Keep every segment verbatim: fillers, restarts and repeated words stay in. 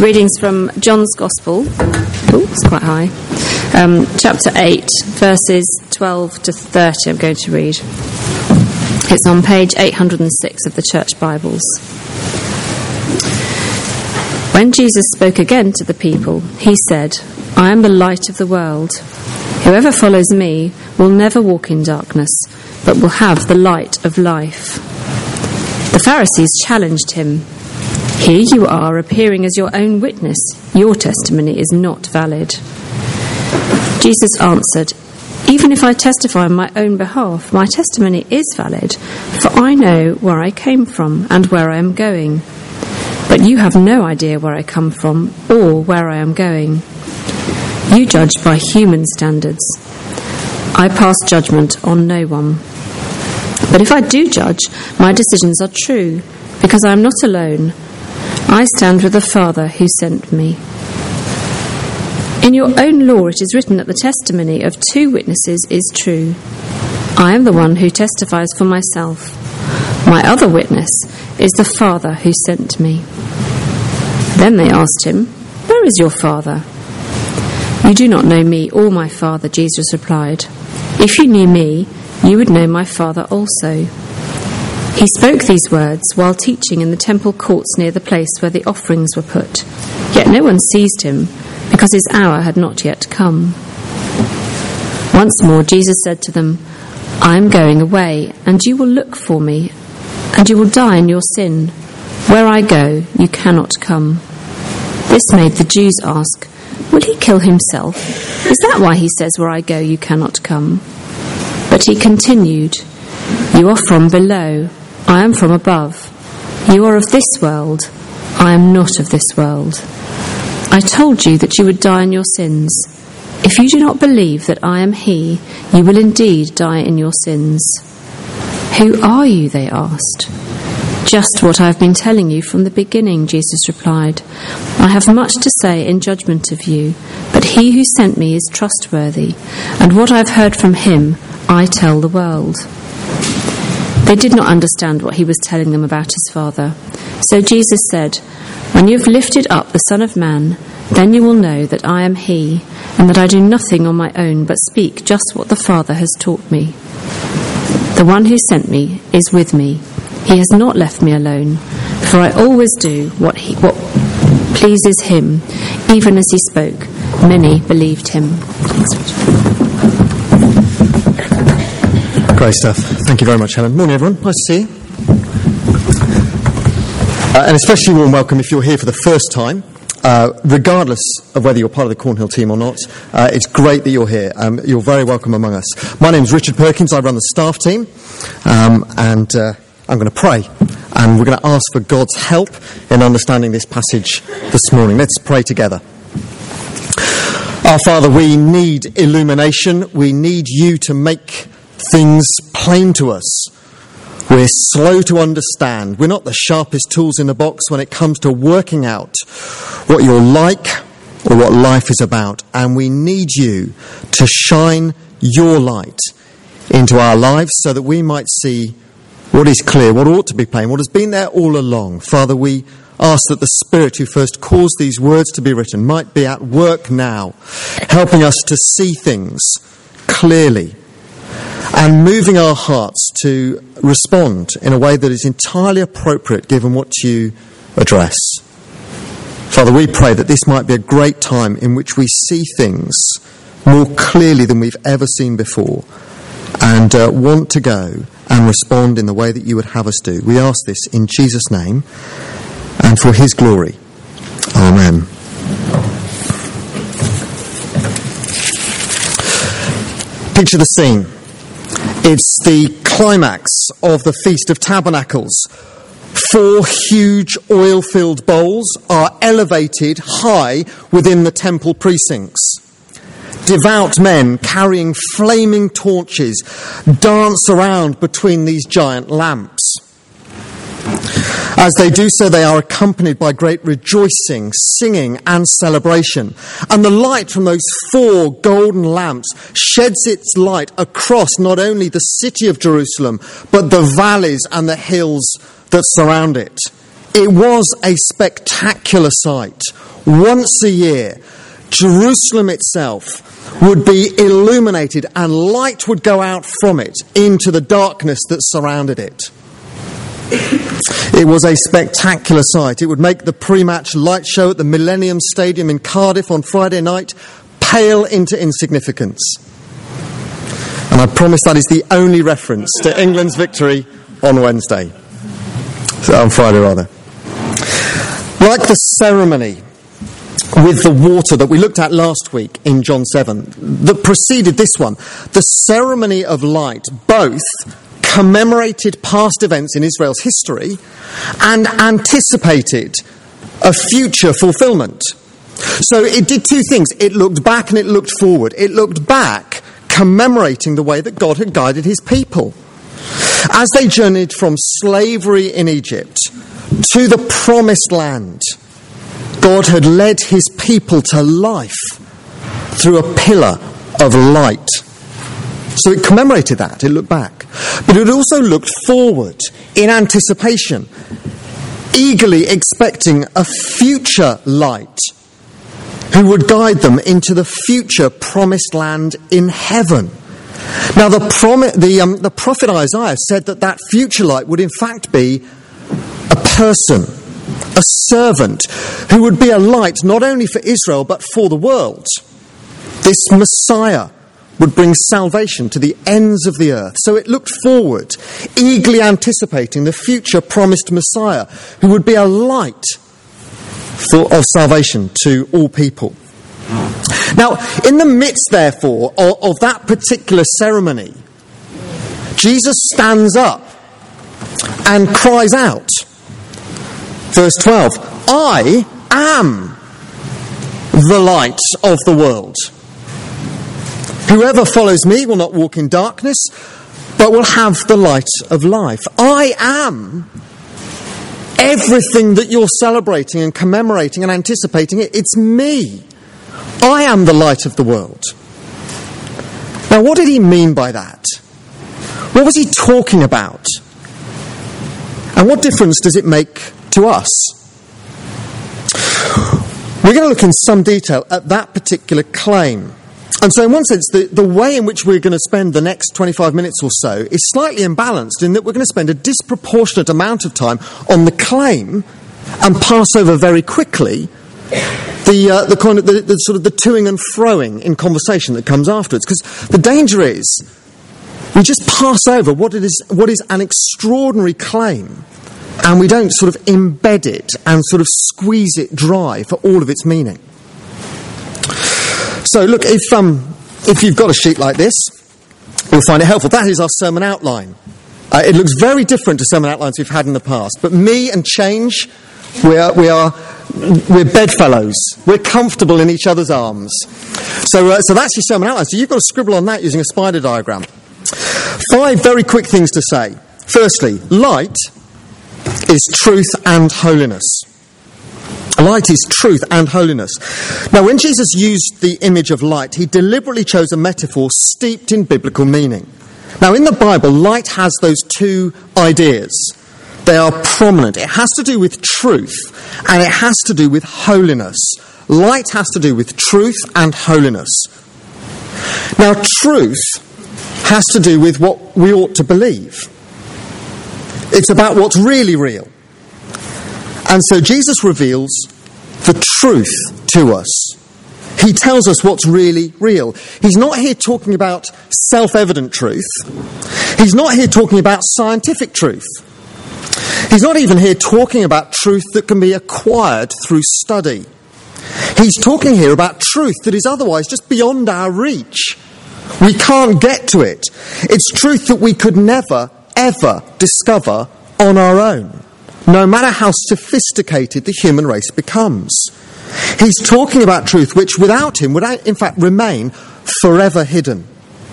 Readings from John's Gospel. Oh, it's quite high. Um, chapter eight, verses twelve to thirty, I'm going to read. It's on page eight hundred six of the Church Bibles. When Jesus spoke again to the people, he said, "I am the light of the world. Whoever follows me will never walk in darkness, but will have the light of life." The Pharisees challenged him. "Here you are, appearing as your own witness. Your testimony is not valid." Jesus answered, "Even if I testify on my own behalf, my testimony is valid, for I know where I came from and where I am going. But you have no idea where I come from or where I am going. You judge by human standards. I pass judgment on no one. But if I do judge, my decisions are true, because I am not alone. I stand with the Father who sent me. In your own law it is written that the testimony of two witnesses is true. I am the one who testifies for myself. My other witness is the Father who sent me." Then they asked him, "Where is your Father?" "You do not know me or my Father," Jesus replied. "If you knew me, you would know my Father also." He spoke these words while teaching in the temple courts near the place where the offerings were put. Yet no one seized him, because his hour had not yet come. Once more Jesus said to them, "I am going away, and you will look for me, and you will die in your sin. Where I go, you cannot come." This made the Jews ask, "Will he kill himself? Is that why he says, 'Where I go, you cannot come'?" But he continued, "You are from below. I am from above. You are of this world. I am not of this world. I told you that you would die in your sins. If you do not believe that I am he, you will indeed die in your sins." "Who are you?" they asked. "Just what I have been telling you from the beginning," Jesus replied. "I have much to say in judgment of you, but he who sent me is trustworthy, and what I have heard from him I tell the world." They did not understand what he was telling them about his Father. So Jesus said, "When you have lifted up the Son of Man, then you will know that I am he, and that I do nothing on my own, but speak just what the Father has taught me. The one who sent me is with me. He has not left me alone, for I always do what he, what pleases him." Even as he spoke, many believed him. Great stuff. Thank you very much, Helen. Morning, everyone. Nice to see you. Uh, and especially warm welcome if you're here for the first time. Uh, regardless of whether you're part of the Cornhill team or not, uh, it's great that you're here. Um, you're very welcome among us. My name's Richard Perkins. I run the staff team. Um, and uh, I'm going to pray. And we're going to ask for God's help in understanding this passage this morning. Let's pray together. Our Father, we need illumination. We need you to make things plain to us. We're slow to understand. We're not the sharpest tools in the box when it comes to working out what you're like or what life is about. And we need you to shine your light into our lives so that we might see what is clear, what ought to be plain, what has been there all along. Father, we ask that the Spirit who first caused these words to be written might be at work now, helping us to see things clearly and moving our hearts to respond in a way that is entirely appropriate given what you address. Father, we pray that this might be a great time in which we see things more clearly than we've ever seen before and uh, want to go and respond in the way that you would have us do. We ask this in Jesus' name and for his glory. Amen. Picture the scene. It's the climax of the Feast of Tabernacles. Four huge oil-filled bowls are elevated high within the temple precincts. Devout men carrying flaming torches dance around between these giant lamps. As they do so, they are accompanied by great rejoicing, singing and celebration. And the light from those four golden lamps sheds its light across not only the city of Jerusalem, but the valleys and the hills that surround it. It was a spectacular sight. Once a year, Jerusalem itself would be illuminated and light would go out from it into the darkness that surrounded it. It was a spectacular sight. It would make the pre-match light show at the Millennium Stadium in Cardiff on Friday night pale into insignificance. And I promise that is the only reference to England's victory on Wednesday. So on Friday, rather. Like the ceremony with the water that we looked at last week in John seven, that preceded this one, the ceremony of light both commemorated past events in Israel's history and anticipated a future fulfillment. So it did two things. It looked back and it looked forward. It looked back, commemorating the way that God had guided his people as they journeyed from slavery in Egypt to the promised land. God had led his people to life through a pillar of light. So it commemorated that, it looked back. But it also looked forward in anticipation, eagerly expecting a future light who would guide them into the future promised land in heaven. Now the, prom- the, um, the prophet Isaiah said that that future light would in fact be a person, a servant, who would be a light not only for Israel but for the world. This Messiah would bring salvation to the ends of the earth. So it looked forward, eagerly anticipating the future promised Messiah, who would be a light for, of salvation to all people. Now, in the midst, therefore, of, of that particular ceremony, Jesus stands up and cries out. Verse twelve, I am the light of the world. Whoever follows me will not walk in darkness, but will have the light of life. I am everything that you're celebrating and commemorating and anticipating. It's me. I am the light of the world. Now, what did he mean by that? What was he talking about? And what difference does it make to us? We're going to look in some detail at that particular claim. And so in one sense, the, the way in which we're going to spend the next twenty-five minutes or so is slightly imbalanced in that we're going to spend a disproportionate amount of time on the claim and pass over very quickly the, uh, the, kind of, the, the sort of the toing and froing in conversation that comes afterwards. Because the danger is we just pass over what it is, what is an extraordinary claim, and we don't sort of embed it and sort of squeeze it dry for all of its meaning. So look, if um, if you've got a sheet like this, you'll find it helpful. That is our sermon outline. Uh, it looks very different to sermon outlines we've had in the past. But me and change, we are we are we're bedfellows. We're comfortable in each other's arms. So uh, so that's your sermon outline. So you've got to scribble on that using a spider diagram. Five very quick things to say. Firstly, light is truth and holiness. Light is truth and holiness. Now, when Jesus used the image of light, he deliberately chose a metaphor steeped in biblical meaning. Now, in the Bible, light has those two ideas. They are prominent. It has to do with truth, and it has to do with holiness. Light has to do with truth and holiness. Now, truth has to do with what we ought to believe. It's about what's really real. And so Jesus reveals the truth to us. He tells us what's really real. He's not here talking about self-evident truth. He's not here talking about scientific truth. He's not even here talking about truth that can be acquired through study. He's talking here about truth that is otherwise just beyond our reach. We can't get to it. It's truth that we could never, ever discover on our own, no matter how sophisticated the human race becomes. He's talking about truth which, without him, would in fact remain forever hidden.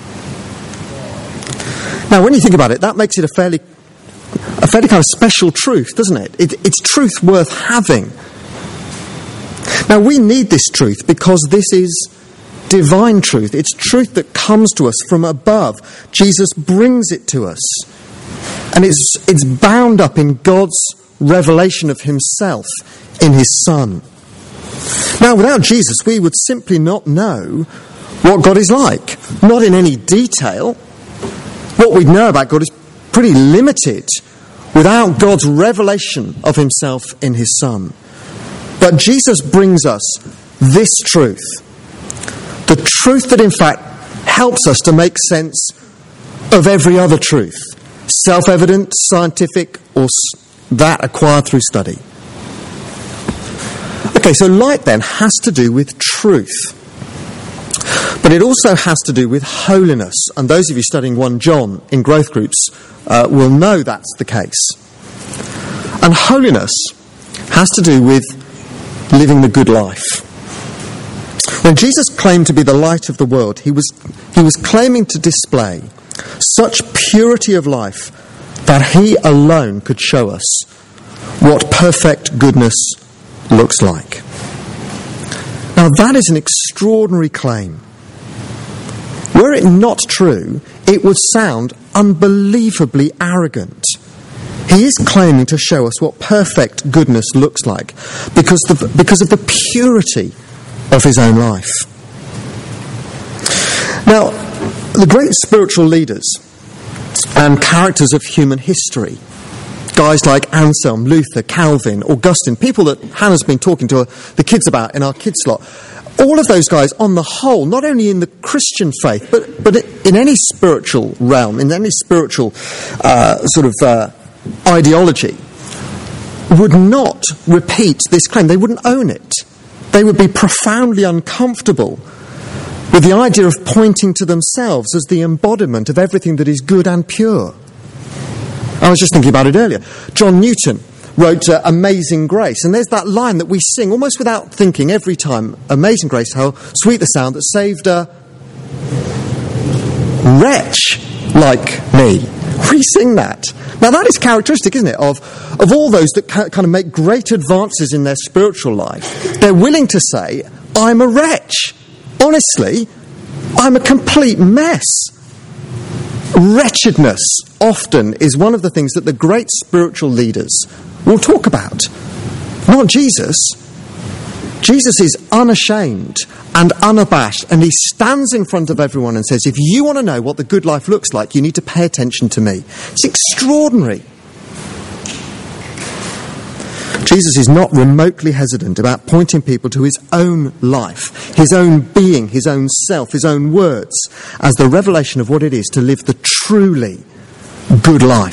Now, when you think about it, that makes it a fairly, a fairly kind of special truth, doesn't it? it? It's truth worth having. Now, we need this truth because this is divine truth. It's truth that comes to us from above. Jesus brings it to us. And it's it's bound up in God's revelation of himself in his Son. Now, without Jesus, we would simply not know what God is like. Not in any detail. What we know about God is pretty limited without God's revelation of himself in his Son. But Jesus brings us this truth. The truth that, in fact, helps us to make sense of every other truth. Self-evident, scientific, or that acquired through study. Okay, so light then has to do with truth. But it also has to do with holiness. And those of you studying First John in growth groups uh, will know that's the case. And holiness has to do with living the good life. When Jesus claimed to be the light of the world, he was, he was claiming to display such purity of life that he alone could show us what perfect goodness looks like. Now that is an extraordinary claim. Were it not true, it would sound unbelievably arrogant. He is claiming to show us what perfect goodness looks like because, the, because of the purity of his own life. Now, the great spiritual leaders and characters of human history, guys like Anselm, Luther, Calvin, Augustine, people that Hannah's been talking to the kids about in our kids slot, all of those guys, on the whole, not only in the Christian faith, but, but in any spiritual realm, in any spiritual uh, sort of uh, ideology, would not repeat this claim. They wouldn't own it. They would be profoundly uncomfortable with the idea of pointing to themselves as the embodiment of everything that is good and pure. I was just thinking about it earlier. John Newton wrote uh, Amazing Grace, and there's that line that we sing almost without thinking every time. Amazing Grace, how sweet the sound that saved a wretch like me. We sing that. Now that is characteristic, isn't it, of, of all those that ca- kind of make great advances in their spiritual life. They're willing to say, I'm a wretch. Honestly, I'm a complete mess. Wretchedness often is one of the things that the great spiritual leaders will talk about. Not Jesus. Jesus is unashamed and unabashed, and he stands in front of everyone and says, if you want to know what the good life looks like, you need to pay attention to me. It's extraordinary. Jesus is not remotely hesitant about pointing people to his own life, his own being, his own self, his own words, as the revelation of what it is to live the truly good life.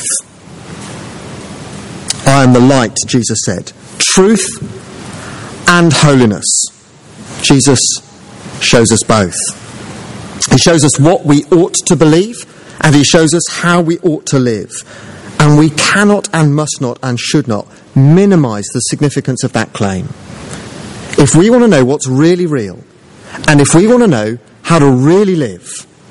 I am the light, Jesus said. Truth and holiness. Jesus shows us both. He shows us what we ought to believe, and he shows us how we ought to live. And we cannot and must not and should not minimise the significance of that claim. If we want to know what's really real, and if we want to know how to really live,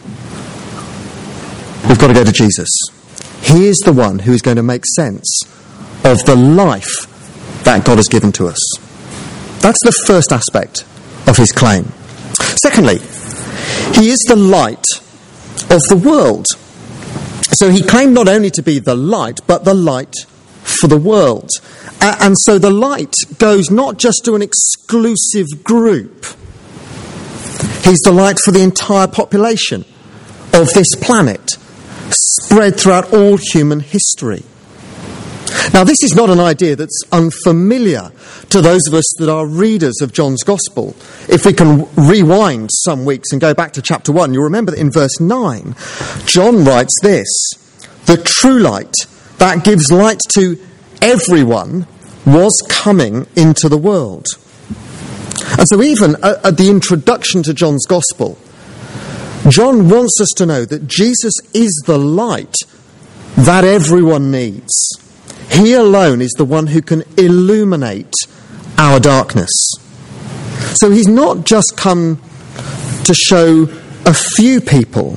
we've got to go to Jesus. He is the one who is going to make sense of the life that God has given to us. That's the first aspect of his claim. Secondly, he is the light of the world. So he claimed not only to be the light, but the light for the world. Uh, and so the light goes not just to an exclusive group. He's the light for the entire population of this planet, spread throughout all human history. Now, this is not an idea that's unfamiliar to those of us that are readers of John's Gospel. If we can rewind some weeks and go back to chapter one, you'll remember that in verse nine, John writes this: the true light that gives light to everyone was coming into the world. And so even at the introduction to John's Gospel, John wants us to know that Jesus is the light that everyone needs. He alone is the one who can illuminate our darkness. So he's not just come to show a few people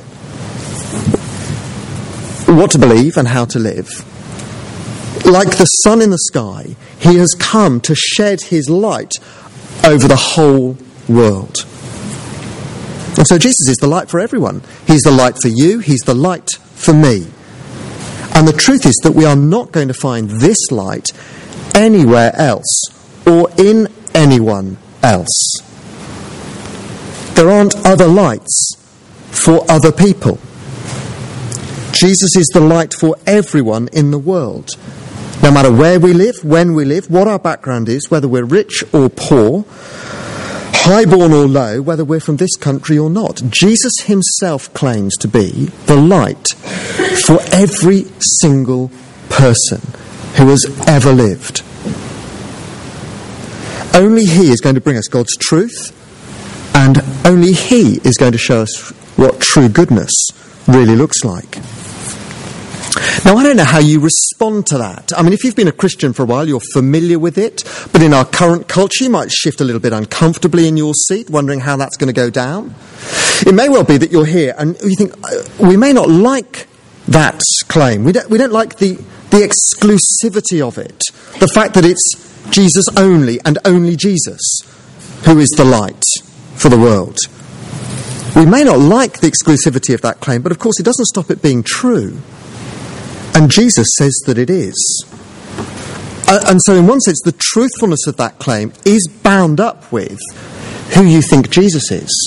what to believe and how to live. Like the sun in the sky, he has come to shed his light over the whole world. And so Jesus is the light for everyone. He's the light for you. He's the light for me. And the truth is that we are not going to find this light anywhere else or in anyone else. There aren't other lights for other people. Jesus is the light for everyone in the world. No matter where we live, when we live, what our background is, whether we're rich or poor, highborn or low, whether we're from this country or not. Jesus himself claims to be the light for every single person who has ever lived. Only he is going to bring us God's truth, and only he is going to show us what true goodness really looks like. Now, I don't know how you respond to that. I mean, if you've been a Christian for a while, you're familiar with it, but in our current culture, you might shift a little bit uncomfortably in your seat, wondering how that's going to go down. It may well be that you're here and you think, we may not like that claim. We don't, we don't like the, the exclusivity of it, the fact that it's Jesus only and only Jesus who is the light for the world. We may not like the exclusivity of that claim, but of course it doesn't stop it being true. And Jesus says that it is. Uh, and so in one sense, the truthfulness of that claim is bound up with who you think Jesus is.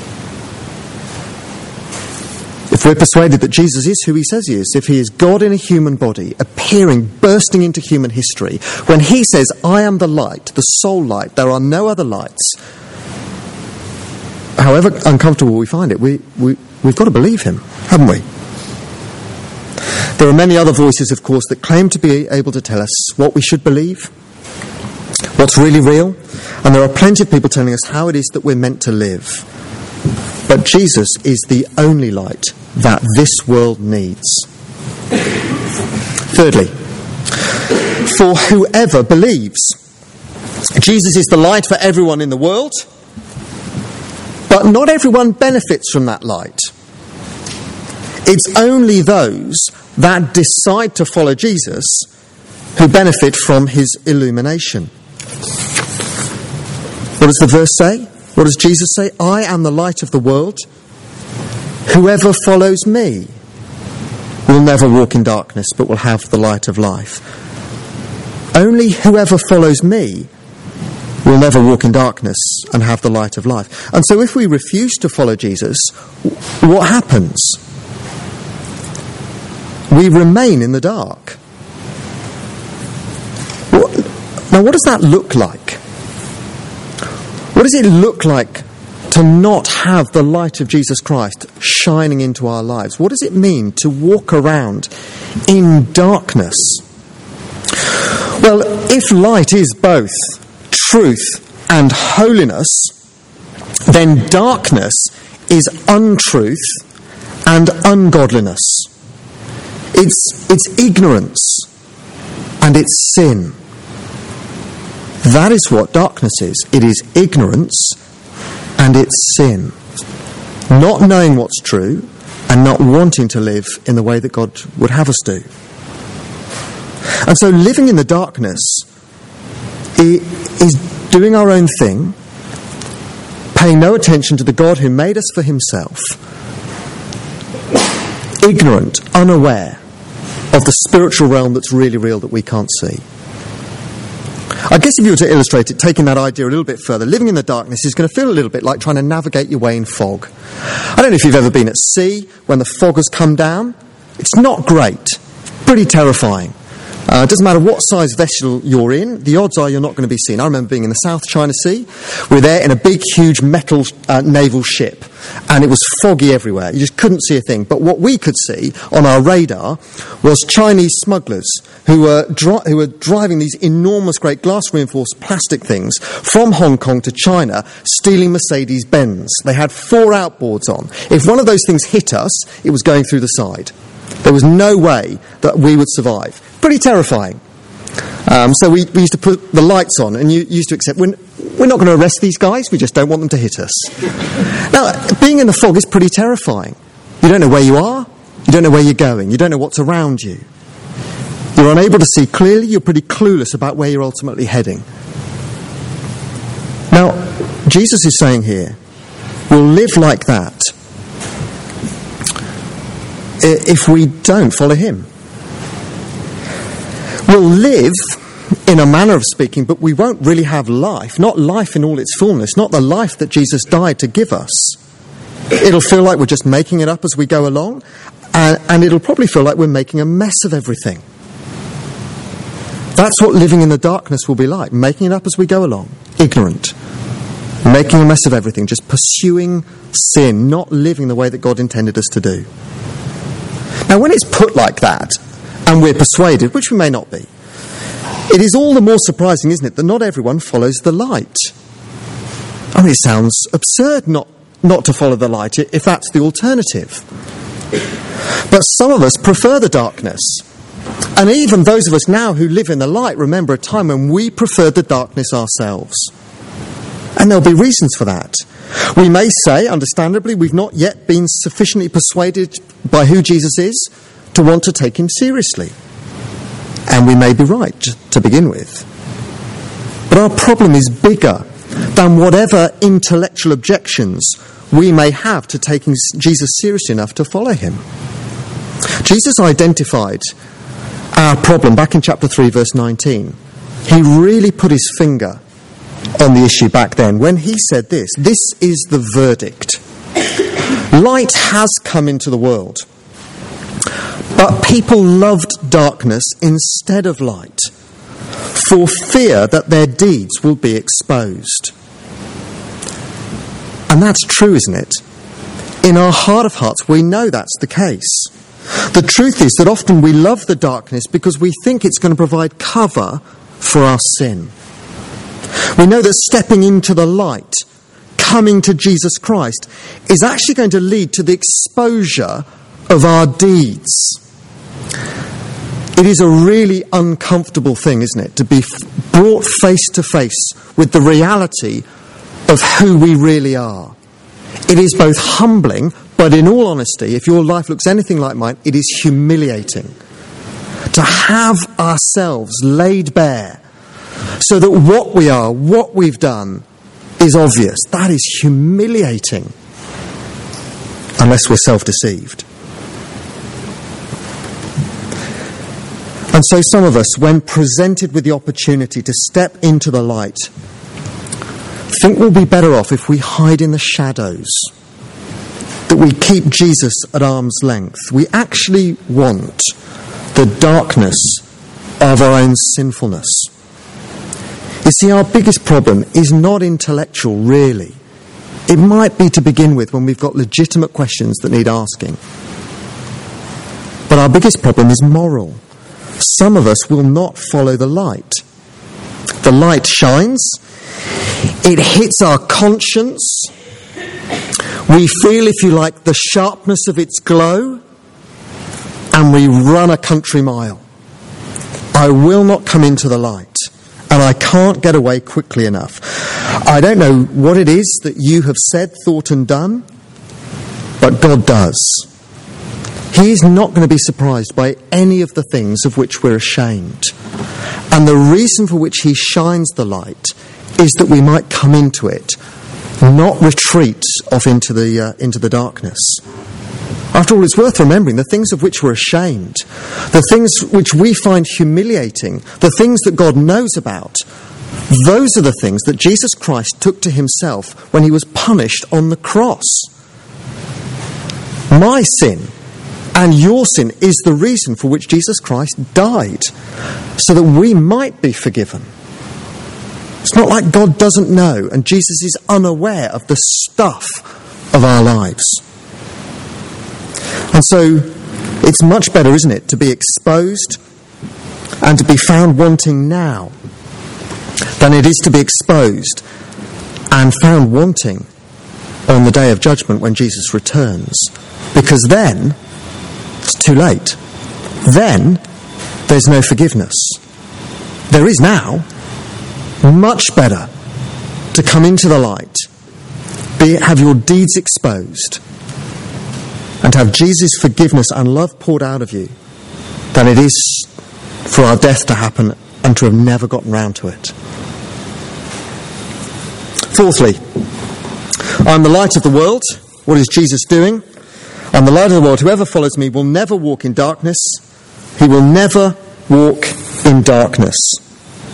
If we're persuaded that Jesus is who he says he is, if he is God in a human body, appearing, bursting into human history, when he says, I am the light, the sole light, there are no other lights, however uncomfortable we find it, we, we, we've got to believe him, haven't we? There are many other voices, of course, that claim to be able to tell us what we should believe, what's really real, and there are plenty of people telling us how it is that we're meant to live. But Jesus is the only light that this world needs. Thirdly, for whoever believes. Jesus is the light for everyone in the world, but not everyone benefits from that light. It's only those that decide to follow Jesus who benefit from his illumination. What does the verse say? What does Jesus say? I am the light of the world. Whoever follows me will never walk in darkness, but will have the light of life. Only whoever follows me will never walk in darkness and have the light of life. And so if we refuse to follow Jesus, what happens? We remain in the dark. Now, what does that look like? What does it look like to not have the light of Jesus Christ shining into our lives? What does it mean to walk around in darkness? Well, if light is both truth and holiness, then darkness is untruth and ungodliness. It's, it's ignorance and it's sin. That is what darkness is. It is ignorance and it's sin. Not knowing what's true and not wanting to live in the way that God would have us do. And so living in the darkness is doing our own thing, paying no attention to the God who made us for himself, ignorant, unaware of the spiritual realm that's really real that we can't see. I guess if you were to illustrate it, taking that idea a little bit further, living in the darkness is going to feel a little bit like trying to navigate your way in fog. I don't know if you've ever been at sea when the fog has come down. It's not great. Pretty terrifying. Uh, it doesn't matter what size vessel you're in, the odds are you're not going to be seen. I remember being in the South China Sea. We were there in a big, huge metal uh, naval ship, and it was foggy everywhere. You just couldn't see a thing. But what we could see on our radar was Chinese smugglers who were dri- who were driving these enormous, great glass-reinforced plastic things from Hong Kong to China, stealing Mercedes-Benz. They had four outboards on. If one of those things hit us, it was going through the side. There was no way that we would survive. Pretty terrifying. Um, so we, we used to put the lights on and you used to accept, we're, we're not going to arrest these guys, we just don't want them to hit us. Now, being in the fog is pretty terrifying. You don't know where you are, you don't know where you're going, you don't know what's around you. You're unable to see clearly, you're pretty clueless about where you're ultimately heading. Now, Jesus is saying here, we'll live like that if we don't follow him. We'll live in a manner of speaking, but we won't really have life, not life in all its fullness, not the life that Jesus died to give us. It'll feel like we're just making it up as we go along, and, and it'll probably feel like we're making a mess of everything. That's what living in the darkness will be like, making it up as we go along, ignorant, making a mess of everything, just pursuing sin, not living the way that God intended us to do. Now, when it's put like that, and we're persuaded, which we may not be, it is all the more surprising, isn't it, that not everyone follows the light. I mean, it sounds absurd not, not to follow the light if that's the alternative. But some of us prefer the darkness. And even those of us now who live in the light remember a time when we preferred the darkness ourselves. And there'll be reasons for that. We may say, understandably, we've not yet been sufficiently persuaded by who Jesus is to want to take him seriously. And we may be right to begin with. But our problem is bigger than whatever intellectual objections we may have to taking Jesus seriously enough to follow him. Jesus identified our problem back in chapter three, verse nineteen. He really put his finger on the issue back then when he said this: "This is the verdict. Light has come into the world, but people loved darkness instead of light, for fear that their deeds will be exposed." And that's true, isn't it? In our heart of hearts, we know that's the case. The truth is that often we love the darkness because we think it's going to provide cover for our sin. We know that stepping into the light, coming to Jesus Christ, is actually going to lead to the exposure of our deeds. It is a really uncomfortable thing, isn't it, to be f- brought face to face with the reality of who we really are. It is both humbling, but in all honesty, if your life looks anything like mine, it is humiliating to have ourselves laid bare so that what we are, what we've done, is obvious. That is humiliating, unless we're self-deceived. And so some of us, when presented with the opportunity to step into the light, think we'll be better off if we hide in the shadows, that we keep Jesus at arm's length. We actually want the darkness of our own sinfulness. You see, our biggest problem is not intellectual, really. It might be to begin with when we've got legitimate questions that need asking. But our biggest problem is moral. Some of us will not follow the light. The light shines. It hits our conscience. We feel, if you like, the sharpness of its glow, and we run a country mile. I will not come into the light, and I can't get away quickly enough. I don't know what it is that you have said, thought and done, but God does. He is not going to be surprised by any of the things of which we're ashamed. And the reason for which he shines the light is that we might come into it, not retreat off into the uh, into the darkness. After all, it's worth remembering the things of which we're ashamed, the things which we find humiliating, the things that God knows about. Those are the things that Jesus Christ took to himself when he was punished on the cross. My sin and your sin is the reason for which Jesus Christ died, so that we might be forgiven. It's not like God doesn't know and Jesus is unaware of the stuff of our lives. And so it's much better, isn't it, to be exposed and to be found wanting now than it is to be exposed and found wanting on the day of judgment when Jesus returns. Because then it's too late. Then there's no forgiveness. There is now. Much better to come into the light, be, have your deeds exposed, and have Jesus' forgiveness and love poured out of you, than it is for our death to happen and to have never gotten round to it. Fourthly, I'm the light of the world. What is Jesus doing? I'm the light of the world. Whoever follows me will never walk in darkness. He will never walk in darkness.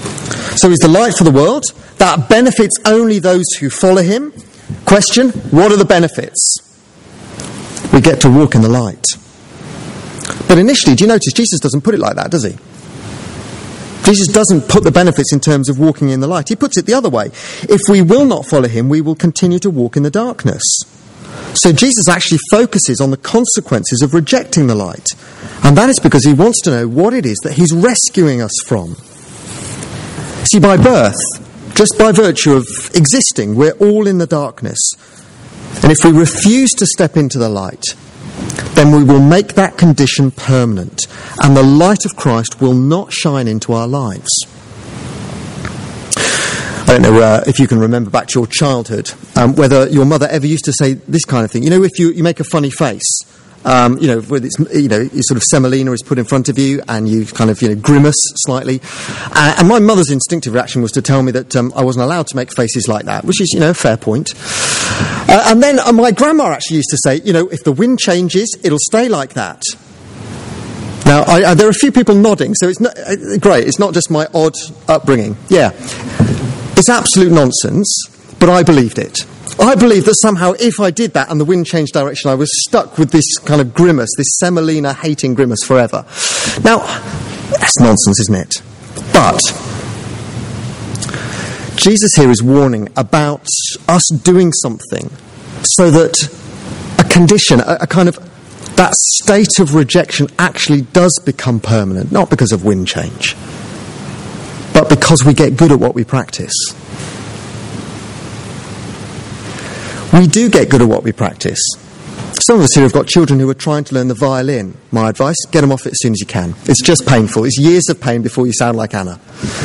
So he's the light for the world. That benefits only those who follow him. Question, what are the benefits? We get to walk in the light. But initially, do you notice Jesus doesn't put it like that, does he? Jesus doesn't put the benefits in terms of walking in the light. He puts it the other way. If we will not follow him, we will continue to walk in the darkness. So Jesus actually focuses on the consequences of rejecting the light. And that is because he wants to know what it is that he's rescuing us from. See, by birth, just by virtue of existing, we're all in the darkness. And if we refuse to step into the light, then we will make that condition permanent, and the light of Christ will not shine into our lives. I don't know uh, if you can remember back to your childhood, um, whether your mother ever used to say this kind of thing. You know, if you, you make a funny face, um, you know, with it's, you know, sort of semolina is put in front of you, and you kind of, you know, grimace slightly. Uh, and my mother's instinctive reaction was to tell me that um, I wasn't allowed to make faces like that, which is, you know, a fair point. Uh, and then uh, my grandma actually used to say, you know, if the wind changes, it'll stay like that. Now, I, uh, there are a few people nodding, so it's not, uh, great. It's not just my odd upbringing. Yeah. It's absolute nonsense, but I believed it. I believed that somehow if I did that and the wind changed direction, I was stuck with this kind of grimace, this semolina hating grimace forever. Now, that's nonsense, isn't it? But Jesus here is warning about us doing something so that a condition, a, a kind of, that state of rejection actually does become permanent, not because of wind change, but because we get good at what we practice. We do get good at what we practice. Some of us here have got children who are trying to learn the violin. My advice, get them off it as soon as you can. It's just painful. It's years of pain before you sound like Anna.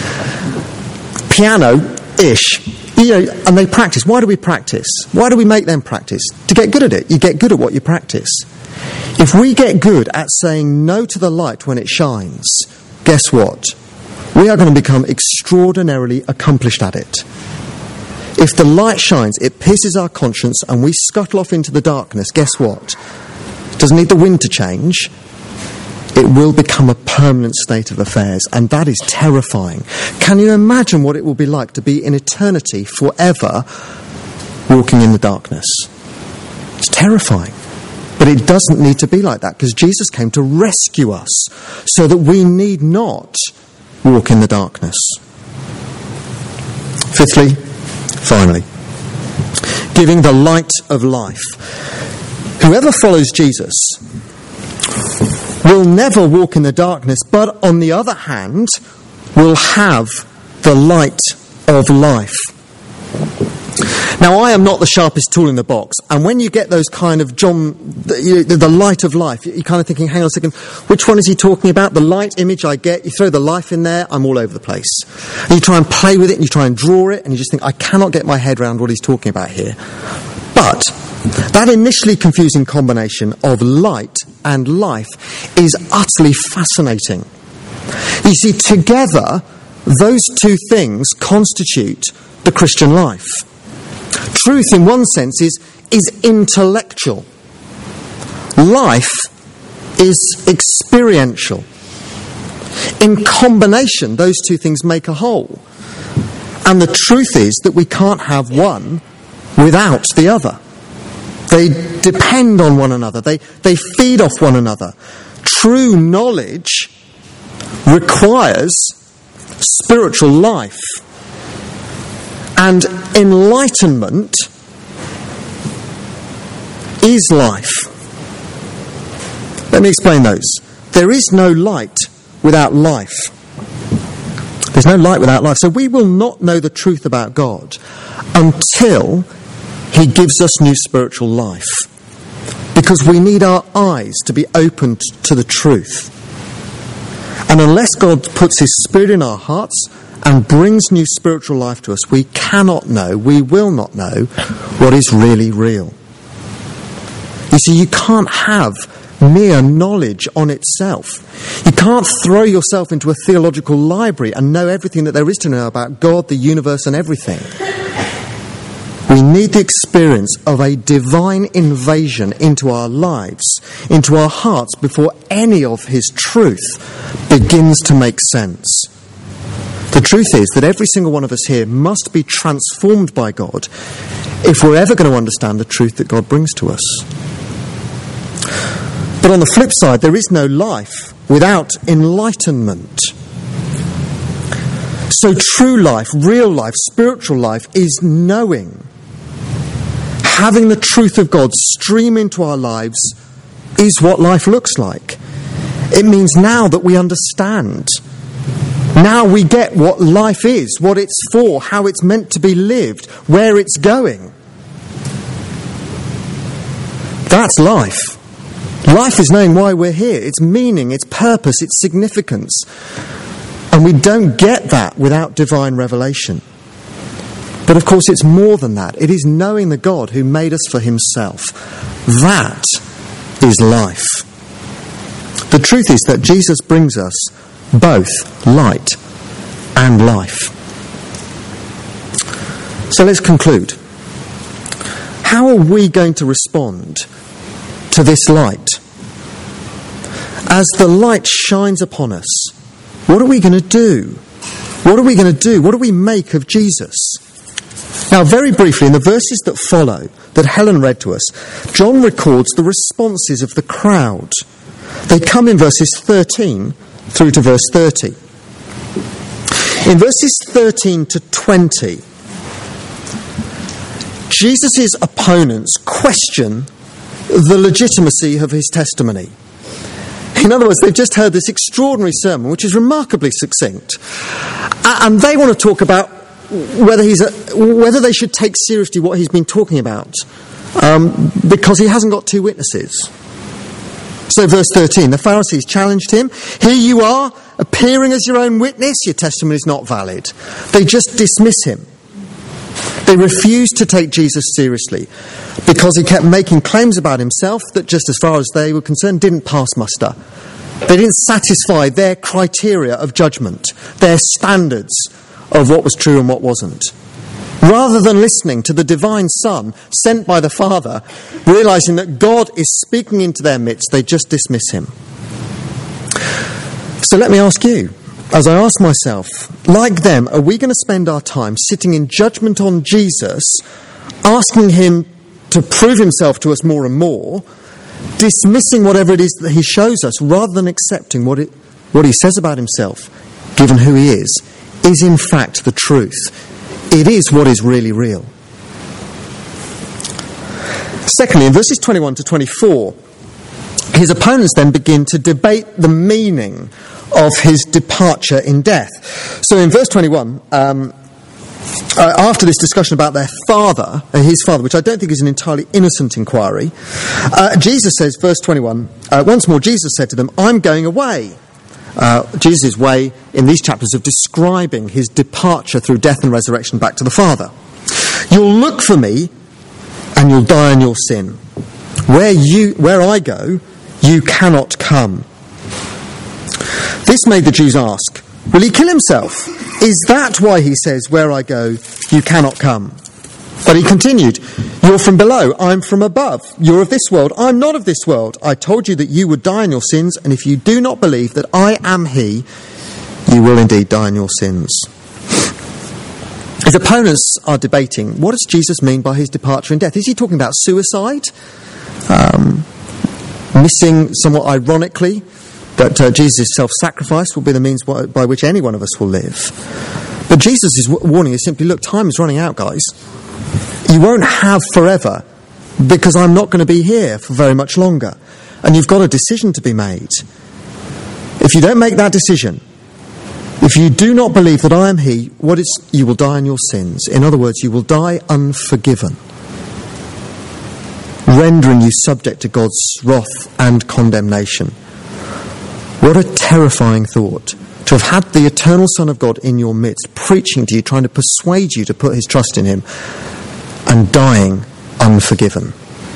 Piano-ish. You know, and they practice. Why do we practice? Why do we make them practice? To get good at it. You get good at what you practice. If we get good at saying no to the light when it shines, guess what? We are going to become extraordinarily accomplished at it. If the light shines, it pierces our conscience and we scuttle off into the darkness, guess what? It doesn't need the wind to change. It will become a permanent state of affairs, and that is terrifying. Can you imagine what it will be like to be in eternity forever walking in the darkness? It's terrifying. But it doesn't need to be like that, because Jesus came to rescue us so that we need not walk in the darkness. Fifthly, finally, giving the light of life. Whoever follows Jesus will never walk in the darkness, but on the other hand, will have the light of life. Now, I am not the sharpest tool in the box, and when you get those kind of John, the, the, the light of life, you're kind of thinking, hang on a second, which one is he talking about? The light image I get, you throw the life in there, I'm all over the place. And you try and play with it, and you try and draw it, and you just think, I cannot get my head around what he's talking about here. But that initially confusing combination of light and life is utterly fascinating. You see, together, those two things constitute the Christian life. Truth, in one sense, is, is intellectual. Life is experiential. In combination, those two things make a whole. And the truth is that we can't have one without the other. They depend on one another. They, they feed off one another. True knowledge requires spiritual life. And enlightenment is life. Let me explain those. There is no light without life. There's no light without life. So we will not know the truth about God until he gives us new spiritual life. Because we need our eyes to be opened to the truth. And unless God puts his Spirit in our hearts and brings new spiritual life to us, we cannot know, we will not know what is really real. You see, you can't have mere knowledge on itself. You can't throw yourself into a theological library and know everything that there is to know about God, the universe, and everything. We need the experience of a divine invasion into our lives, into our hearts, before any of his truth begins to make sense. The truth is that every single one of us here must be transformed by God if we're ever going to understand the truth that God brings to us. But on the flip side, there is no life without enlightenment. So true life, real life, spiritual life is knowing. Having the truth of God stream into our lives is what life looks like. It means now that we understand. Now we get what life is, what it's for, how it's meant to be lived, where it's going. That's life. Life is knowing why we're here, its meaning, its purpose, its significance. And we don't get that without divine revelation. But of course it's more than that. It is knowing the God who made us for himself. That is life. The truth is that Jesus brings us both light and life. So let's conclude. How are we going to respond to this light? As the light shines upon us, what are we going to do? What are we going to do? What do we make of Jesus? Now, very briefly, in the verses that follow, that Helen read to us, John records the responses of the crowd. They come in verses thirteen through to verse thirty. In verses thirteen to twenty, Jesus' opponents question the legitimacy of his testimony. In other words, they've just heard this extraordinary sermon, which is remarkably succinct, and they want to talk about whether he's a, whether they should take seriously what he's been talking about, um, because he hasn't got two witnesses. So verse thirteen, the Pharisees challenged him. Here you are, appearing as your own witness. Your testimony is not valid. They just dismiss him. They refused to take Jesus seriously because he kept making claims about himself that, just as far as they were concerned, didn't pass muster. They didn't satisfy their criteria of judgment, their standards of what was true and what wasn't. Rather than listening to the divine Son sent by the Father, realizing that God is speaking into their midst, they just dismiss him. So let me ask you, as I ask myself, like them, are we going to spend our time sitting in judgment on Jesus, asking him to prove himself to us more and more, dismissing whatever it is that he shows us, rather than accepting what it, what he says about himself, given who he is, is in fact the truth? It is what is really real. Secondly, in verses twenty-one to twenty-four, his opponents then begin to debate the meaning of his departure in death. So in verse twenty-one, um, uh, after this discussion about their father, uh, his father, which I don't think is an entirely innocent inquiry, uh, Jesus says, verse twenty-one, uh, once more Jesus said to them, I'm going away. Uh, Jesus' way in these chapters of describing his departure through death and resurrection back to the Father. You'll look for me and you'll die in your sin. Where you, where I go, you cannot come. This made the Jews ask, will he kill himself? Is that why he says, where I go, you cannot come? But he continued, you're from below, I'm from above. You're of this world, I'm not of this world. I told you that you would die in your sins, and if you do not believe that I am he, you will indeed die in your sins. His opponents are debating, what does Jesus mean by his departure in death? Is he talking about suicide? Um, missing, somewhat ironically, that uh, Jesus' self-sacrifice will be the means by, by which any one of us will live. But Jesus' warning is simply, look, time is running out, guys. You won't have forever, because I'm not going to be here for very much longer. And you've got a decision to be made. If you don't make that decision, if you do not believe that I am he, what is, you will die in your sins. In other words, you will die unforgiven, rendering you subject to God's wrath and condemnation. What a terrifying thought, to have had the eternal Son of God in your midst, preaching to you, trying to persuade you to put his trust in him, and dying unforgiven.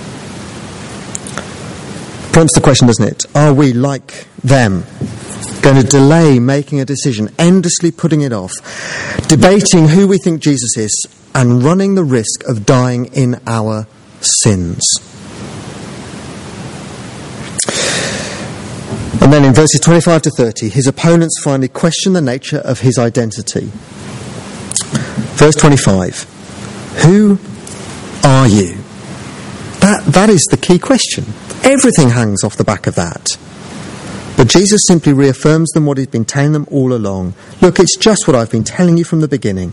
Prompts the question, doesn't it? Are we, like them, going to delay making a decision, endlessly putting it off, debating who we think Jesus is, and running the risk of dying in our sins? And And then in verses twenty-five to thirty, his opponents finally question the nature of his identity. Verse twenty-five, who are you? That, that is the key question. Everything hangs off the back of that. But Jesus simply reaffirms them what he's been telling them all along. Look, it's just what I've been telling you from the beginning.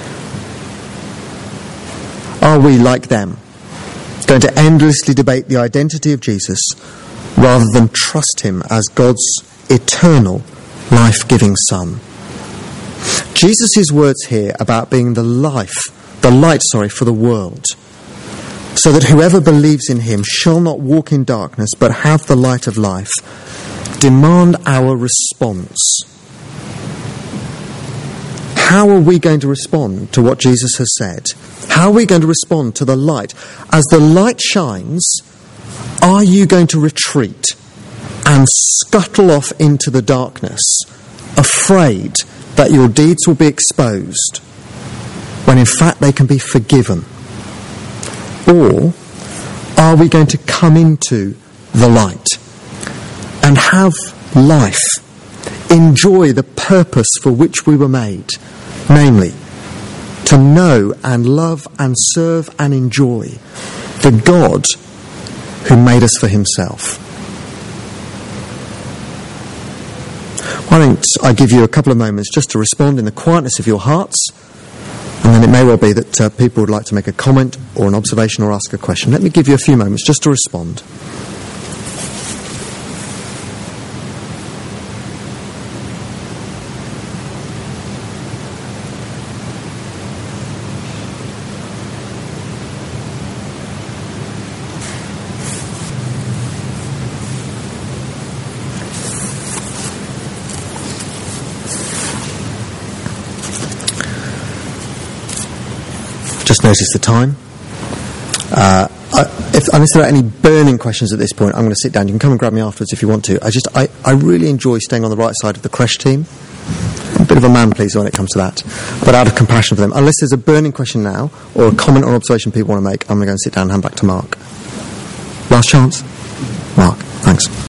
Are we, like them, going to endlessly debate the identity of Jesus rather than trust him as God's eternal, life-giving Son? Jesus' words here about being the life, the light, sorry, for the world, so that whoever believes in him shall not walk in darkness but have the light of life, demand our response. How are we going to respond to what Jesus has said? How are we going to respond to the light? As the light shines, are you going to retreat and scuttle off into the darkness, afraid that your deeds will be exposed, when in fact they can be forgiven? Or are we going to come into the light and have life, enjoy the purpose for which we were made, namely, to know and love and serve and enjoy the God who made us for himself? Why don't I give you a couple of moments just to respond in the quietness of your hearts, and then it may well be that uh, people would like to make a comment or an observation or ask a question. Let me give you a few moments just to respond. Just notice the time. Uh, I, if, unless there are any burning questions at this point, I'm going to sit down. You can come and grab me afterwards if you want to. I just, I, I really enjoy staying on the right side of the creche team. I'm a bit of a man pleaser when it comes to that, but out of compassion for them. Unless there's a burning question now, or a comment or observation people want to make, I'm going to go and sit down and hand back to Mark. Last chance? Mark, thanks.